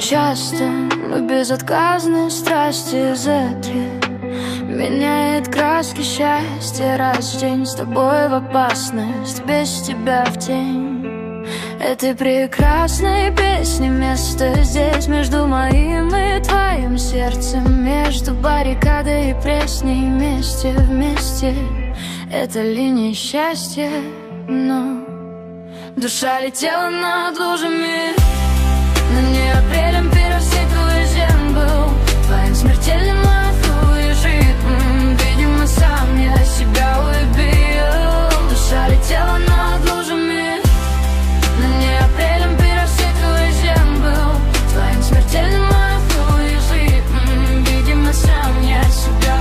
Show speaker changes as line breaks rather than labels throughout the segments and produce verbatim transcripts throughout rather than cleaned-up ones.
часто, но безотказной страсти за три меняет краски счастья. Раз в день с тобой в опасность, без тебя в тень этой прекрасной песни. Место здесь между моим и твоим сердцем, между баррикадой и пресней. Вместе, вместе это линия счастья, но душа летела над лужами. Но не апрелем первый светлый зем был твоим смертельным ритмом. Видимо, сам я себя убил. Душа летела над лужами. Но не апрелем первый светлый зем был твоим смертельным ритмом. Видимо, сам я себя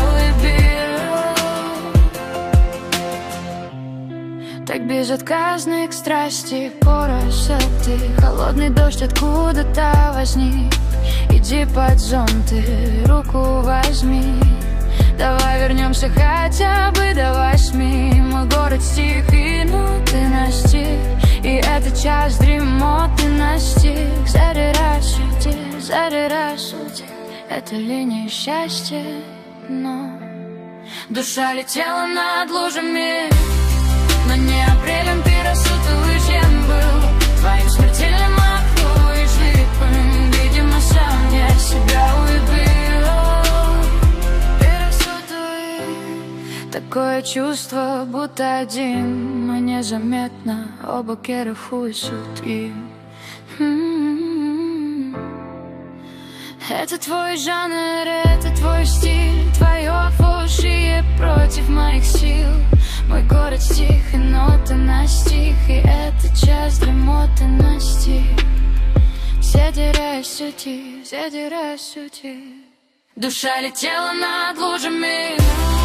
убил. Так безотказны к страсти красоты. Холодный дождь откуда-то возник. Иди под зонт и руку возьми. Давай вернемся хотя бы до восьми. Мой город стих, но ты настиг. И это час дремоты настиг. Зари рассуди, зари рассуди. Это линия счастья, но душа летела над лужами. Но не апрелем пиросутовый зем был твоим смертельным ритмом. Видимо, сам я себя убил. Пиросутовый. Такое чувство, будто один, но незаметно оба керахуют и это твой жанр, это твой стиль. Твое фошие против моих сил. Мой город стих, и ноты на стих. И это час дремоты настиг. Задирай сути, задирай сути. Душа летела над лужами.